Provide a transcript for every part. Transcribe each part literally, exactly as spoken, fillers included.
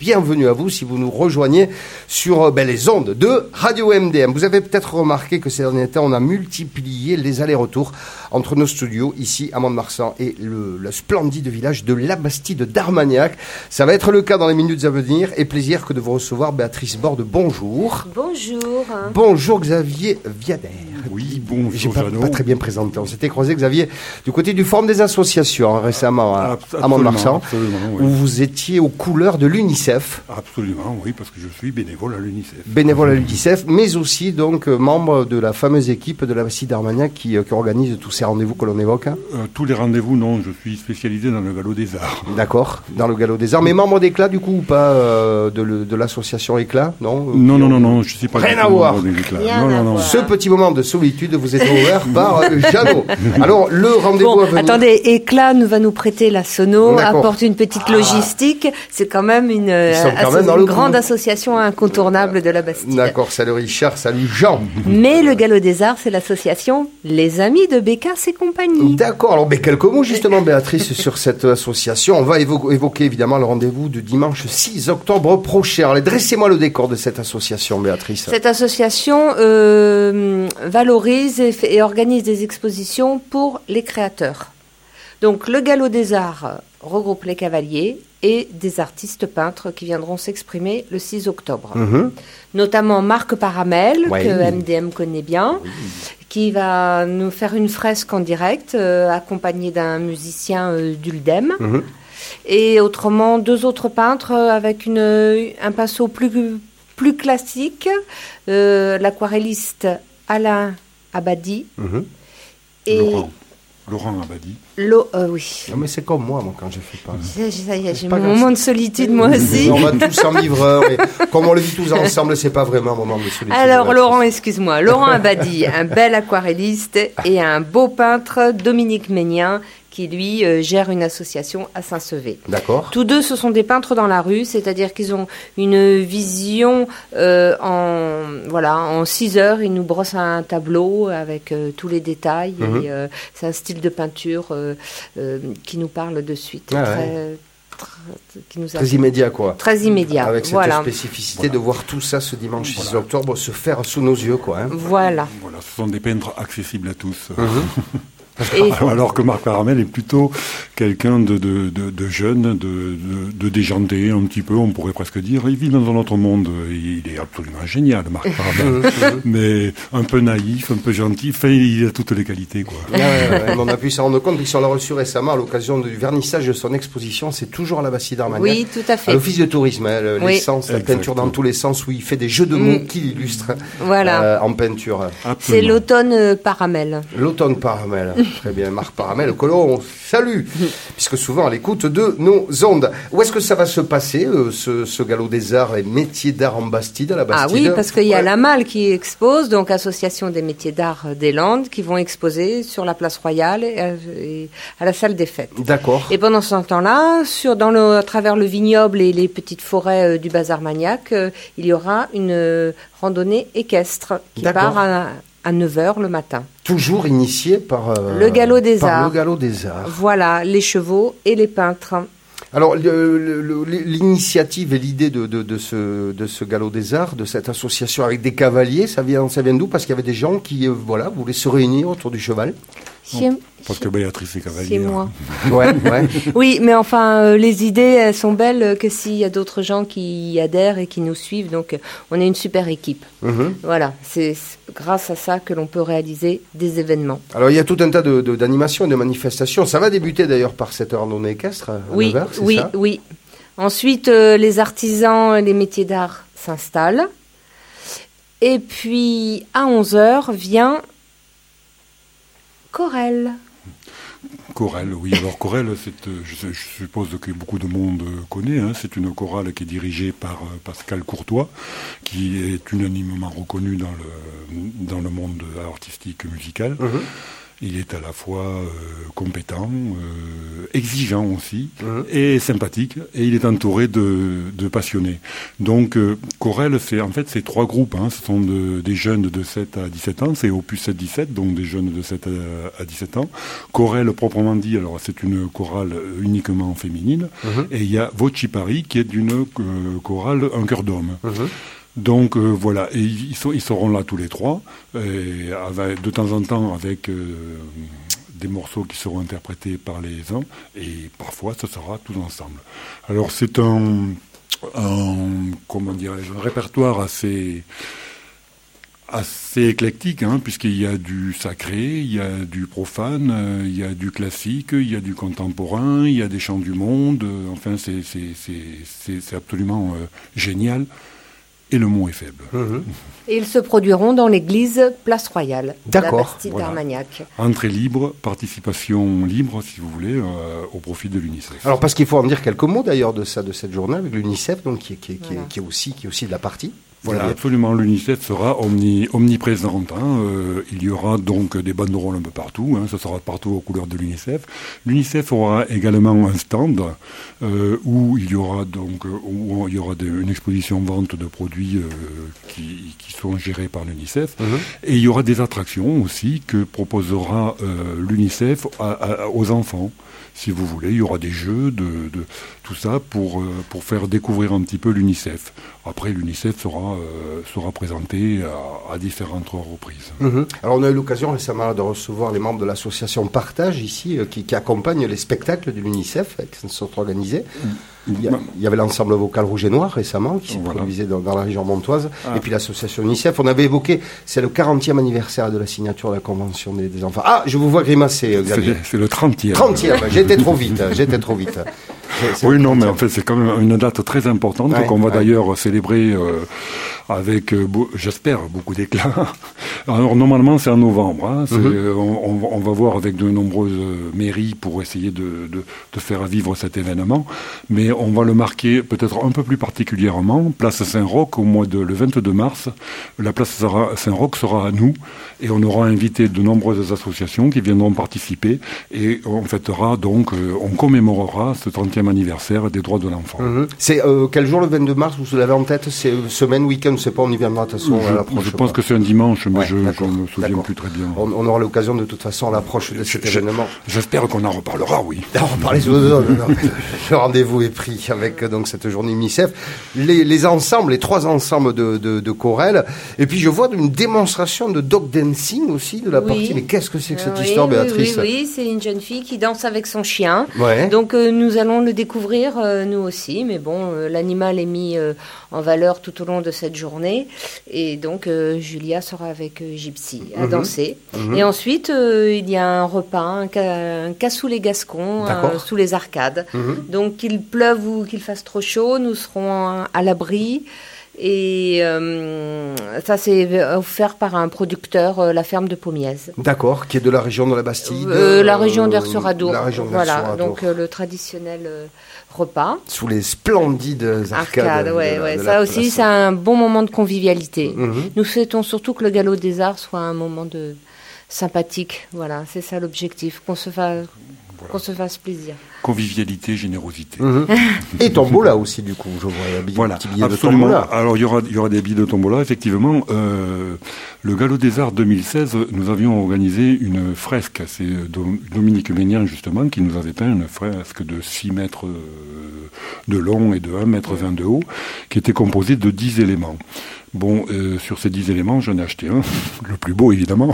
bienvenue à vous si vous nous rejoignez sur ben, les ondes de Radio M D M. Vous avez peut-être remarqué que ces derniers temps, on a multiplié les allers-retours entre nos studios ici à Mont-de-Marsan et le, le splendide village de la Bastide d'Armagnac. Ça va être le cas dans les minutes à venir et plaisir que de vous recevoir Béatrice Borde. Bonjour. Bonjour. Bonjour Xavier Viader. Oui, bonjour. J'ai pas, pas très bien présenté. On s'était croisé, Xavier, du côté du Forum des associations hein, récemment à, absolument, à Mont-de-Marsan, oui. où vous étiez aux couleurs de l'UNICEF. Absolument, oui, parce que je suis bénévole à l'UNICEF. Bénévole à l'UNICEF, mais aussi donc euh, membre de la fameuse équipe de la Bastide d'Armagnac qui, euh, qui organise tous ces rendez-vous que l'on évoque. Hein. Euh, tous les rendez-vous, non, je suis spécialisé dans le galop des arts. D'accord, dans le galop des arts. Mais membre d'Éclat, du coup, ou pas euh, de, le, de l'association Éclat, non Non, non, non, non, je ne suis pas... Rien à voir. Non, non, non. Ce petit moment de solitude vous est ouvert par euh, Jeannot. Alors, le rendez-vous bon, à venir... Attendez, Éclat nous va nous prêter la sono, D'accord. apporte une petite Ah. logistique. C'est quand même une, sont quand asso- même dans une le grande coup. association incontournable de la Bastide. D'accord, salut Richard, salut Jean. Mais le Galop des Arts, c'est l'association Les Amis de Bécasse et compagnie. D'accord, alors mais quelques mots justement Béatrice sur cette association. On va évo- évoquer évidemment le rendez-vous du dimanche six octobre prochain. Allez, dressez-moi le décor de cette association Béatrice. Cette association euh, valorise et, fait- et organise des expositions pour les créateurs. Donc le Galop des Arts regroupe les cavaliers et des artistes peintres qui viendront s'exprimer le six octobre. Mhm. Notamment Marc Paramel, Ouais. que M D M connaît bien, qui va nous faire une fresque en direct, euh, accompagné d'un musicien euh, d'Uldem. Mhm. Et autrement, deux autres peintres euh, avec une, un pinceau plus, plus classique, euh, l'aquarelliste Alain Abadi Mhm. et Laurent, Laurent Abadi. Lo, euh, oui. Non mais c'est comme moi, moi quand je fais pas. Ça, ça y est, j'ai pas mon grave. moment de solitude, moi aussi. On va tous en livreur et comme on le vit tous ensemble, c'est pas vraiment un moment de solitude. Alors, Béatrice. Laurent, excuse-moi. Laurent Abadi, un bel aquarelliste et un beau peintre, Dominique Ménien, qui, lui, euh, gère une association à Saint-Sevé. D'accord. Tous deux, ce sont des peintres dans la rue, c'est-à-dire qu'ils ont une vision euh, en voilà en six heures. Ils nous brossent un tableau avec euh, tous les détails. Mhm. Et, euh, c'est un style de peinture euh, euh, qui nous parle de suite, Ah très, ouais. très- qui nous a- Très immédiat quoi. très immédiat. Avec cette voilà. spécificité Voilà. de voir tout ça ce dimanche six Voilà. octobre se faire sous nos yeux quoi. Hein. Voilà. Voilà, ce sont des peintres accessibles à tous. Mhm. Et Alors que Marc Paramel est plutôt quelqu'un de, de, de, de jeune, de, de, de déjanté un petit peu, on pourrait presque dire. Il vit dans un autre monde. Il est absolument génial, Marc Paramel. Mais un peu naïf, un peu gentil. Enfin, il a toutes les qualités, quoi. Ouais, ouais, ouais, on a pu s'en rendre compte, puisqu'on l'a reçu récemment à l'occasion du vernissage de son exposition. C'est toujours à la Bastide d'Armagnac. oui, tout à À fait. l'office de tourisme, hein, le- Oui. l'essence, la Exactement. peinture dans tous les sens, où il fait des jeux de mots Mm. qui l'illustrent Voilà. euh, en peinture. C'est Absolument. l'automne euh, Paramel. L'automne Paramel, très bien, Marc Paramel, que l'on salue, puisque souvent à l'écoute de nos ondes. Où est-ce que ça va se passer, euh, ce, ce galop des arts et métiers d'art en Bastide, à la Ah Bastide? oui, parce qu'il y a Ouais. la Malle qui expose, donc Association des métiers d'art des Landes, qui vont exposer sur la place Royale et à, et à la salle des fêtes. D'accord. Et pendant ce temps-là, sur, dans le, à travers le vignoble et les petites forêts euh, du Bazar Magnac, euh, il y aura une euh, randonnée équestre qui D'accord. part à, à neuf heures le matin. Toujours initié par, euh, Le galop des par arts. le galop des arts. Voilà, les chevaux et les peintres. Alors, le- le- le- l'initiative et l'idée de, de, de, ce, de ce galop des arts, de cette association avec des cavaliers, ça vient, ça vient d'où? Parce qu'il y avait des gens qui euh, voilà, voulaient se réunir autour du cheval. Chez, Parce que Béatrice est cavalière. chez moi. Ouais, ouais. Oui, mais enfin, euh, les idées, elles sont belles euh, que s'il y a d'autres gens qui y adhèrent et qui nous suivent. Donc, euh, on est une super équipe. Mhm. Voilà, c'est c'est grâce à ça que l'on peut réaliser des événements. Alors, il y a tout un tas de, de- d'animations et de manifestations. Ça va débuter d'ailleurs par cette randonnée équestre à Oui, neuf heures, c'est oui, ça? oui. Ensuite, euh, les artisans et les métiers d'art s'installent. Et puis, à onze heures, vient Corel. Chorale, oui. Alors Chorale, c'est, euh, je, je suppose que beaucoup de monde euh, connaît. Hein, c'est une chorale qui est dirigée par euh, Pascal Courtois, qui est unanimement reconnu dans le, dans le monde artistique musical. Mhm. Il est à la fois euh, compétent, euh, exigeant aussi, mmh. et sympathique, et il est entouré de, de passionnés. Donc euh, Corel, c'est en fait c'est trois groupes, hein. Ce sont de, des jeunes de sept à dix-sept ans, c'est Opus sept dix-sept, donc des jeunes de sept à dix-sept ans. Corel proprement dit, alors c'est une chorale uniquement féminine, mmh. et il y a Voci Paris qui est d'une euh, chorale un chœur d'homme. Mmh. Donc euh, voilà, et ils, sont, ils seront là tous les trois, et avec, de temps en temps avec euh, des morceaux qui seront interprétés par les uns, et parfois ce sera tous ensemble. Alors c'est un, un comment dirais-je, un répertoire assez, assez éclectique, hein, puisqu'il y a du sacré, il y a du profane, euh, il y a du classique, il y a du contemporain, il y a des chants du monde, euh, enfin c'est, c'est, c'est, c'est, c'est absolument euh, génial. Et le mot est faible. Mmh. Et ils se produiront dans l'église Place Royale, D'accord. la Bastide voilà. d'Armagnac. Entrée libre, participation libre, si vous voulez, euh, au profit de l'UNICEF. Alors, parce qu'il faut en dire quelques mots d'ailleurs de ça, de cette journée avec l'UNICEF, donc qui, qui, qui, voilà. qui, est aussi, qui est aussi de la partie. Voilà, absolument. L'UNICEF sera omni, omniprésente. Hein. Euh, il y aura donc des banderoles un peu partout. Hein. Ce sera partout aux couleurs de l'UNICEF. L'UNICEF aura également un stand euh, où il y aura donc où il y aura de, une exposition vente de produits euh, qui, qui sont gérés par l'UNICEF. Mmh. Et il y aura des attractions aussi que proposera euh, l'UNICEF à, à, aux enfants. Si vous voulez, il y aura des jeux, de, de tout ça pour, euh, pour faire découvrir un petit peu l'UNICEF. Après, l'UNICEF sera, euh, sera présenté à, à différentes reprises. Mmh. Alors, on a eu l'occasion récemment de recevoir les membres de l'association Partage ici, euh, qui, qui accompagnent les spectacles de l'UNICEF, euh, qui sont organisés. Mmh. Il y, a, il y avait l'ensemble vocal Rouge et Noir récemment, qui se voilà. produisait dans, dans la région montoise. Ah. Et puis l'association UNICEF, on avait évoqué, c'est le quarantième anniversaire de la signature de la Convention des, des enfants. Ah, je vous vois grimacer, Xavier. C'est, c'est le trentième. trentième, j'étais trop vite, j'étais trop vite. C'est, c'est oui, non, mais en fait, c'est quand même une date très importante ouais, qu'on va ouais. d'ailleurs célébrer euh, avec, euh, beau, j'espère, beaucoup d'éclat. Alors, normalement, c'est en novembre. Hein, c'est, mm-hmm. on, on va voir avec de nombreuses mairies pour essayer de, de, de faire vivre cet événement. Mais on va le marquer peut-être un peu plus particulièrement. Place Saint-Roch, au mois de le vingt-deux mars. La place Saint-Roch sera à nous. Et on aura invité de nombreuses associations qui viendront participer. Et on fêtera donc, euh, on commémorera ce trentième anniversaire des droits de l'enfant. Mmh. C'est euh, quel jour le vingt-deux mars, vous l'avez en tête? C'est semaine, week-end, je ne sais pas, on y viendra de toute façon je, à l'approche. Je pense pas. que c'est un dimanche, mais ouais, je ne me souviens d'accord. plus très bien. On, on aura l'occasion de toute façon à l'approche de cet je, événement. J'espère qu'on en reparlera, oui. On va reparler sur le, le rendez-vous est pris avec donc cette journée UNICEF. Les, les ensembles, les trois ensembles de, de, de chorales. Et puis je vois une démonstration de dog dancing aussi de la oui. partie. Mais qu'est-ce que c'est que cette oui, histoire, oui, Béatrice? Oui, oui, c'est une jeune fille qui danse avec son chien. Ouais. Donc euh, nous allons le découvrir, euh, nous aussi. Mais bon, euh, l'animal est mis euh, en valeur tout au long de cette journée. Et donc euh, Julia sera avec euh, Gypsy à mm-hmm. danser. Mm-hmm. Et ensuite, euh, il y a un repas, un, ca- un cassoulet gascon euh, sous les arcades. Mm-hmm. Donc qu'il pleuve ou qu'il fasse trop chaud, nous serons à l'abri. Et euh, ça, c'est offert par un producteur, euh, la ferme de Pommiez. D'accord, qui est de la région de la Bastide. Euh, la région d'Ers-sur-Adour. La région voilà, donc euh, le traditionnel euh, repas. Sous les splendides arcades. Arcade, ouais, de, ouais. de ça aussi, c'est un bon moment de convivialité. Mm-hmm. Nous souhaitons surtout que le Galop des Arts soit un moment de sympathique. Voilà, c'est ça l'objectif, qu'on se fasse, voilà. qu'on se fasse plaisir. Convivialité, générosité. Mmh. Et tombola aussi, du coup, je vois. Billet, voilà, petit billet absolument. De tombola. Alors, il y aura, il y aura des billets de tombola, effectivement. Euh, le Galop des Arts deux mille seize, nous avions organisé une fresque. C'est Dominique Ménian, justement, qui nous avait peint une fresque de six mètres de long et de un mètre vingt de haut, qui était composée de dix éléments. Bon, euh, sur ces dix éléments, j'en ai acheté un, le plus beau, évidemment.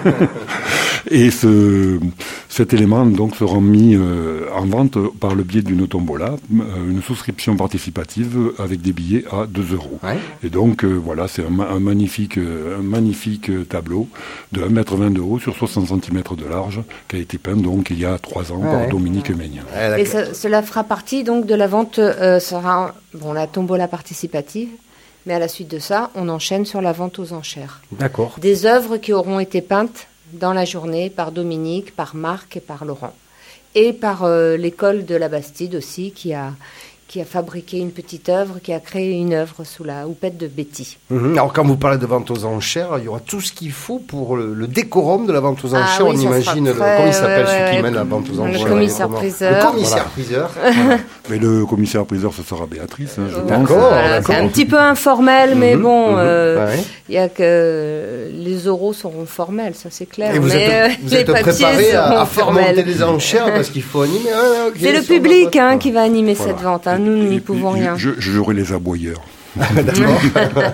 Et ce, cet élément donc sera mis euh, en vente par le biais d'une tombola, euh, une souscription participative avec des billets à deux euros. Ouais. Et donc euh, voilà, c'est un, un magnifique, un magnifique tableau de un mètre vingt de haut sur soixante centimètres de large, qui a été peint donc il y a trois ans ouais. par Dominique ouais. Ménian. Et ça, cela fera partie donc de la vente, euh, sera bon la tombola participative. Mais à la suite de ça, on enchaîne sur la vente aux enchères. D'accord. Des œuvres qui auront été peintes dans la journée par Dominique, par Marc et par Laurent. Et par euh, l'école de la Bastide aussi, qui a, qui a fabriqué une petite œuvre, qui a créé une œuvre sous la houppette de Betty. Mmh. Alors quand vous parlez de vente aux enchères, il y aura tout ce qu'il faut pour le, le décorum de la vente aux enchères. Ah, oui, on imagine, le, très, comment il s'appelle ouais, celui ouais, qui ouais, mène la vente aux enchères? Le commissaire-priseur. Le commissaire-priseur. Voilà. Mais le commissaire-priseur, ce sera Béatrice, hein, je Ouais. pense. D'accord, Voilà, d'accord. c'est un petit peu informel, mais Mmh, bon, mmh, euh, ouais. il y a que les euros seront formels, ça c'est clair. Et vous mais êtes, euh, vous les êtes papiers préparé à, seront à faire monter formels. les enchères parce qu'il faut animer. Ah, okay, C'est le ça, on va public pas- hein, qui va animer Voilà. cette vente. Hein. Nous, nous Et n'y puis, pouvons je- rien. Je, j'aurai les aboyeurs. D'accord.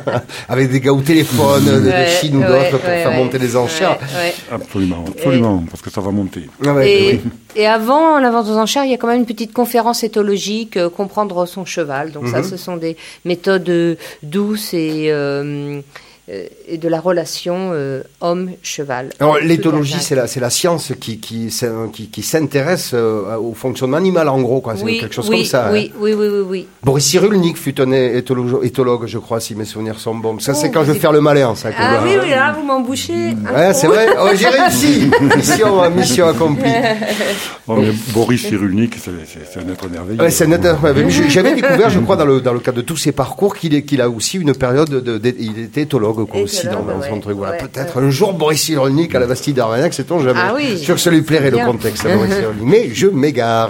Avec des gars au téléphone de, de Ouais, Chine ou ouais, d'autres pour ouais, faire ouais. monter les enchères. Ouais, ouais. Absolument, absolument, parce que ça va monter. Ah ouais, Et, oui. et avant la vente aux enchères, il y a quand même une petite conférence éthologique, euh, comprendre son cheval. Donc ça, Mhm. ce sont des méthodes euh, douces et, euh, euh, et de la relation euh, homme-cheval. Alors, Tout l'éthologie, à fait. c'est la, c'est la science qui, qui, c'est- qui, qui s'intéresse euh, au fonctionnement animal, en gros, quoi. C'est Oui, quelque chose oui, comme ça. oui, hein. oui, oui, oui, oui. Boris Cyrulnik fut un éthologue, éthologue, je crois, si mes souvenirs sont bons. Ça, c'est Oh, quand je vous vais faire le malin, ça. que Ah là, oui, hein. oui, là, vous m'embouchez. un Ouais, trou. c'est vrai. Oh, j'ai réussi. Mission, mission accomplie. Oh, mais Boris Cyrulnik, c'est, c'est, c'est un être merveilleux. Ouais, c'est net- ouais, mais j'avais découvert, je crois, dans le, dans le cadre de tous ses parcours, qu'il, est, qu'il a aussi une période de, de- il était éthologue, quoi, aussi, dans, Éthologue, dans son ouais, truc. Voilà. ouais, Peut-être ouais. un jour, Boris Cyrulnik à la Bastille d'Armagnac, sait-on jamais. Ah oui. Je suis sûr que ça lui plairait, le Bien. contexte, à Boris Cyrulnik. Mais je m'égare.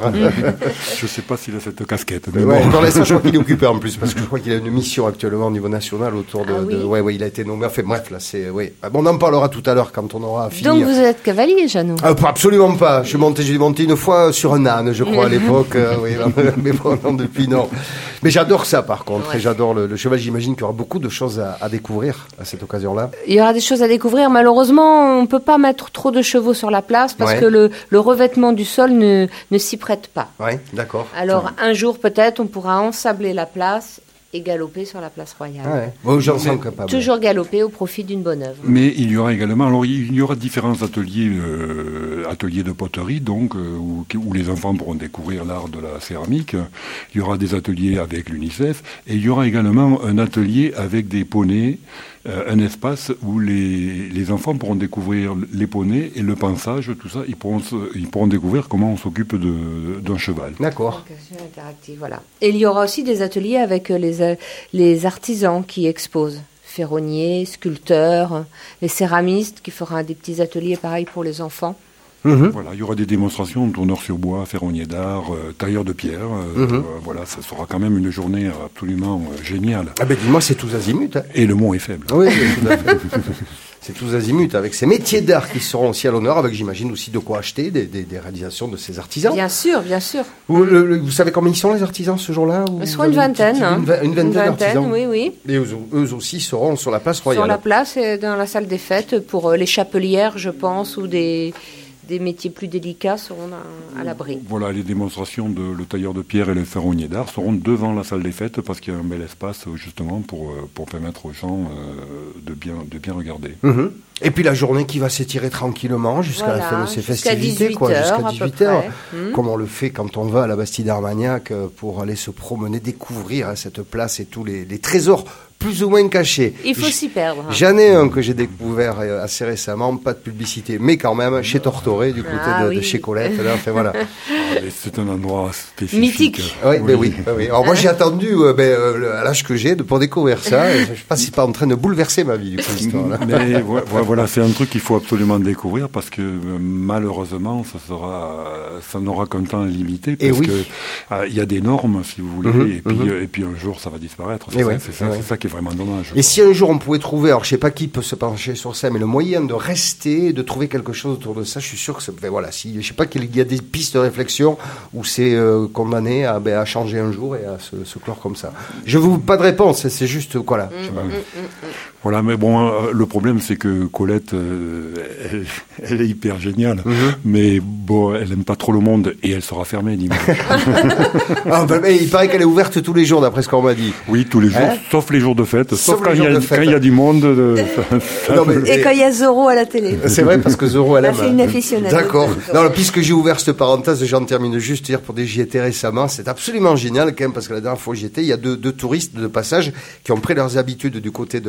Je ne sais pas s'il a cette casquette. Mais Ouais, bon. dans la- je crois qu'il est occupé en plus, parce que je crois qu'il a une mission actuellement au niveau national autour de. Ah oui. de- ouais, ouais, il a été nommé. Enfin, bref, là, c'est. Ouais. Ah, bon, on en parlera tout à l'heure quand on aura fini. Donc vous êtes cavalier, Jeannot. Ah, pas- absolument pas. Je suis monté, j'ai monté une fois sur un âne, je crois, à l'époque. euh, oui, mais bon, non, depuis, non. Mais j'adore ça, par contre. Ouais. Et j'adore le, le cheval. J'imagine qu'il y aura beaucoup de choses à, à découvrir à cette occasion-là. Il y aura des choses à découvrir. Malheureusement, on ne peut pas mettre trop de chevaux sur la place parce Ouais. que le, le revêtement du sol ne, ne s'y prête pas. Ouais, d'accord. Alors un jour peut-être, on pourra ensabler la place et galoper sur la place royale. Ah ouais. Bon, j'en sens capable. Toujours galoper au profit d'une bonne œuvre. Mais il y aura également, alors il y aura différents ateliers, euh, ateliers de poterie, donc euh, où, où les enfants pourront découvrir l'art de la céramique. Il y aura des ateliers avec l'UNICEF et il y aura également un atelier avec des poneys, euh, un espace où les, les enfants pourront découvrir les poneys et le pansage, tout ça. Ils pourront, se- ils pourront découvrir comment on s'occupe de, d'un cheval. D'accord. Éducation interactive, voilà. Et il y aura aussi des ateliers avec les, euh, les artisans qui exposent. Ferronniers, sculpteurs, les céramistes qui feront des petits ateliers pareils pour les enfants. Mhm. Voilà, il y aura des démonstrations, tourneurs sur bois, ferronniers d'art, euh, tailleurs de pierre. euh, Mhm. euh, voilà, ça sera quand même une journée absolument euh, géniale. Ah ben dis-moi, c'est tous azimuts. Hein. Et le mot est faible. Oui, oui, tout à fait. C'est tous azimuts, avec ces métiers d'art qui seront aussi à l'honneur, avec j'imagine aussi de quoi acheter, des, des, des réalisations de ces artisans. Bien sûr, bien sûr. Vous, le- le- vous savez combien ils sont les artisans ce jour-là ou Soit vous une avez vingtaine. petite- hein. Une, va- une vingtaine d'artisans. oui, oui. Et eux, eux aussi seront sur la place royale. Sur la place et dans la salle des fêtes pour euh, les chapelières, je pense, ou des, des métiers plus délicats seront à, à l'abri. Voilà, les démonstrations de le tailleur de pierre et le ferronnier d'art seront devant la salle des fêtes parce qu'il y a un bel espace euh, justement pour, euh, pour permettre aux gens euh, de, bien, de bien regarder. Mhm. Et puis la journée qui va s'étirer tranquillement jusqu'à la Voilà, fin de ces jusqu'à festivités, quoi, dix-huit heures, jusqu'à à peu dix-huit heures, près. Mhm. comme on le fait quand on va à la Bastille d'Armagnac euh, pour aller se promener, découvrir hein, cette place et tous les, les trésors plus ou moins cachés. Il faut J- s'y perdre. J'en ai un que j'ai découvert euh, assez récemment, pas de publicité, mais quand même chez Tortoré, du côté Ah de, oui. de chez Colette. Là, enfin, voilà. Ah, mais c'est un endroit spécifique. Mythique. Oui, ben oui, ben oui. Alors moi j'ai attendu euh, ben, euh, le- à l'âge que j'ai de, pour découvrir ça. Et je ne sais pas si c'est pas en train de bouleverser ma vie du coup, cette histoire-là. Mais vo- vo- voilà, c'est un truc qu'il faut absolument découvrir parce que euh, malheureusement, ça sera, ça n'aura qu'un temps limité Et parce oui. que euh, il y a des normes, si vous voulez, Mhm, et puis mhm. euh, et puis un jour ça va disparaître. Et C'est ça, ouais, c'est ça, et c'est ouais. ça qui est vraiment dommage. Et si un jour on pouvait trouver, alors je sais pas qui peut se pencher sur ça, mais le moyen de rester, de trouver quelque chose autour de ça, je suis sûr que ça, ben voilà, si, je sais pas qu'il y a des pistes de réflexion où c'est euh, condamné à, ben, à changer un jour et à se, se clore comme ça. Je vous pas de réponse, c'est juste voilà. je sais pas. Voilà, mais bon, euh, le problème c'est que Colette, euh, elle, elle est hyper géniale, Mhm. mais bon, elle aime pas trop le monde et elle sera fermée dimanche. Ah, ben, ben, il paraît qu'elle est ouverte tous les jours d'après ce qu'on m'a dit. Oui, tous les jours, Hein sauf les jours de fête, sauf, Sauf quand les il y, jours a- de fête. quand il y a du monde. De, ça- Non, mais- Et quand il y a Zorro à la télé. C'est vrai parce que Zoro elle Là, aime. c'est une aficionado. D'accord. Non, alors, puisque j'ai ouvert cette parenthèse, j'en termine juste dire pour des j'y étais récemment, c'est absolument génial quand même parce que la dernière fois que j'y étais, il y a deux, deux touristes de passage qui ont pris leurs habitudes du côté de la Bastide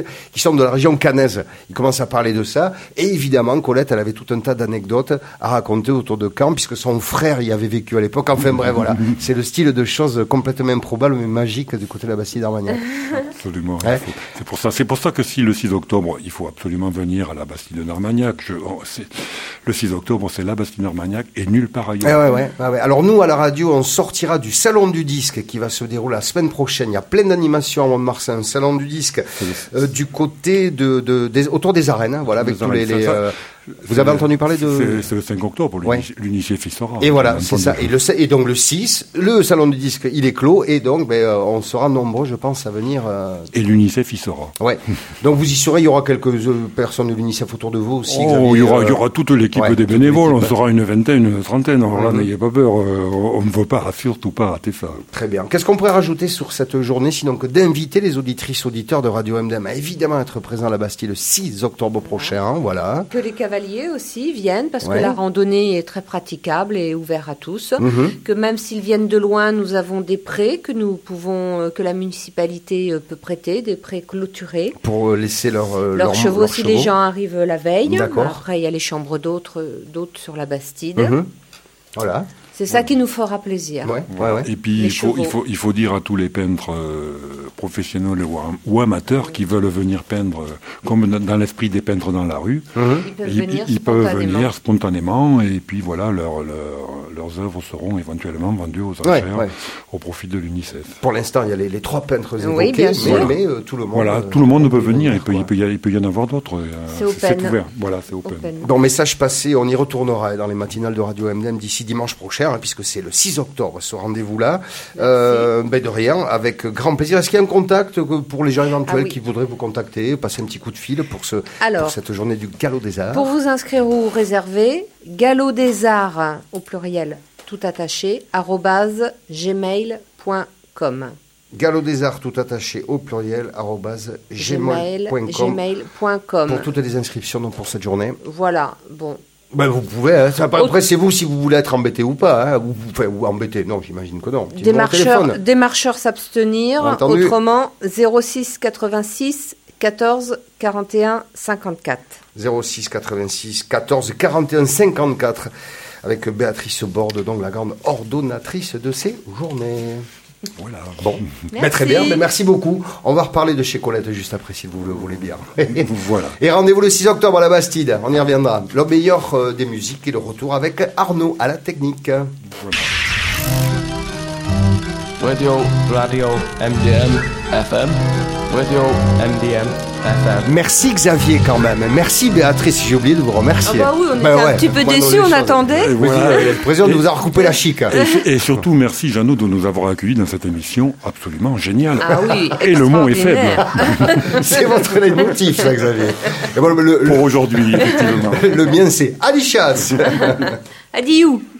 David, qui sont de la région caennaise. Ils commencent à parler de ça. Et évidemment, Colette, elle avait tout un tas d'anecdotes à raconter autour de Caen, puisque son frère y avait vécu à l'époque. Enfin bref, voilà. C'est le style de choses complètement improbables, mais magiques du côté de la Bastille d'Armagnac. Absolument. Ouais. Faut, c'est pour ça, c'est pour ça que si le six octobre, il faut absolument venir à la Bastille de Armagnac. Je, oh, c'est, le six octobre, c'est la Bastille d'Armagnac et nulle part ailleurs. Ouais, ouais, ouais, ouais. Alors nous, à la radio, on sortira du Salon du Disque qui va se dérouler la semaine prochaine. Il y a plein d'animations à Mont-de-Marsan, un Salon du Disque euh, du côté de, de, des, autour des arènes, hein, voilà, avec tous les... les euh, vous avez entendu parler de... C'est, c'est le cinq octobre, l'Unici- ouais. l'Unici Fissora. Et voilà, c'est ça. Et, le, et donc le six, le Salon du Disque, il est clos, et donc ben, euh, on sera nombreux, je pense, à venir... Euh... Et l'UNICEF, il sera. Ouais. Donc vous y serez, il y aura quelques euh, personnes de l'UNICEF autour de vous aussi. Oh, Xavier, il y aura, euh... il y aura toute l'équipe ouais, des bénévoles, on sera une vingtaine, une trentaine, alors là, mm-hmm. n'ayez pas peur, euh, on ne veut pas, surtout pas rater ça. Très bien. Qu'est-ce qu'on pourrait rajouter sur cette journée, sinon que d'inviter les auditrices, auditeurs de Radio M D M à évidemment être présents à la Bastille le six octobre prochain, hein, voilà. Que les cavaliers aussi viennent, parce ouais. que la randonnée est très praticable et ouverte à tous. Mm-hmm. Que même s'ils viennent de loin, nous avons des prés que nous pouvons, que la municipalité peut prêter, des prés clôturés. Pour laisser leurs leur, leurs chevaux, leur si chevaux. les gens arrivent la veille. D'accord. Après, il y a les chambres d'hôtes, d'hôtes sur la Bastide. Mm-hmm. Voilà. C'est ça ouais. qui nous fera plaisir. Ouais, ouais, ouais. Et puis, il faut, il, faut, il faut dire à tous les peintres euh, professionnels ou, ou amateurs oui. qui veulent venir peindre, euh, comme dans, dans l'esprit des peintres dans la rue, mmh. ils peuvent, ils, venir, ils spontanément. peuvent venir spontanément, et puis voilà, leur, leur, leurs œuvres seront éventuellement vendues aux enchères ouais, ouais. au profit de l'UNICEF. Pour l'instant, il y a les, les trois peintres évoqués, oui, bien sûr. mais, mais euh, tout le monde... Voilà, euh, tout le monde peut venir, il peut, il, peut y, il peut y en avoir d'autres. Euh, c'est, c'est, c'est ouvert, voilà, c'est open. open. Bon, message passé, on y retournera dans les matinales de Radio M D M d'ici dimanche prochain, hein, puisque c'est le six octobre, ce rendez-vous-là. Euh, ben de rien, avec grand plaisir. Est-ce qu'il y a un contact pour les gens éventuels ah oui. qui voudraient vous contacter, passer un petit coup de fil pour, ce, Alors, pour cette journée du Galop des Arts? Pour vous inscrire ou réserver, galop des arts, au pluriel, tout attaché, arobase gmail point com. Galop des Arts, tout attaché, au pluriel, arobase gmail point com. Pour toutes les inscriptions donc, pour cette journée. Voilà, bon. Ben vous pouvez, hein. Ça, après c'est vous si vous voulez être embêté ou pas, hein. ou, enfin, ou embêté, non j'imagine que non. Des marcheurs, des marcheurs s'abstenir, autrement zéro six quatre-vingt-six quatorze quarante et un cinquante-quatre. zéro six quatre-vingt-six quatorze quarante et un cinquante-quatre avec Béatrice Borde, donc la grande ordonnatrice de ces journées. Voilà. Bon, ben, très bien, ben, merci beaucoup. On va reparler de chez Colette juste après, si vous le voulez bien. Voilà. Et rendez-vous le six octobre à la Bastide, on y reviendra. Le meilleur euh, des musiques et le retour avec Arnaud à la technique. Voilà. Radio, Radio, M D M, F M, Radio, M D M, F M. Merci Xavier quand même. Merci Béatrice, j'ai oublié de vous remercier. Ah bah oui, on était ben un ouais, petit peu déçus, on attendait. Voilà, le président de vous avoir coupé la chic. Et, et surtout, merci Jeannot de nous avoir accueillis dans cette émission absolument géniale. Ah oui, et le mot est faible. C'est votre leitmotiv, ça Xavier. Et bon, le, le, Pour aujourd'hui, effectivement. Le mien c'est Adichas. Adiou.